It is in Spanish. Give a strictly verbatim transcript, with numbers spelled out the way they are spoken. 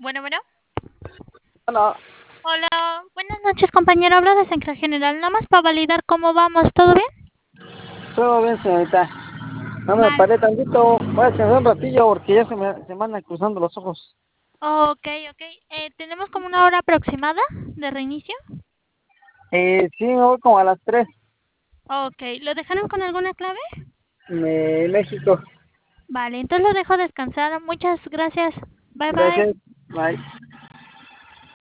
Bueno, bueno. Hola, Hola, buenas noches, compañero. Hablo de Central General. Nada más para validar cómo vamos. ¿Todo bien? todo bien, señorita. No me Vale. paré tantito. Voy a descansar un ratillo porque ya se me, se me andan cruzando los ojos. Ok, ok. Eh, tenemos como una hora aproximada de reinicio. Eh, sí, me voy como a las tres Ok, ¿lo dejaron con alguna clave? de México. Vale, entonces lo dejo descansar. Muchas gracias. Bye bye. Gracias. Bye.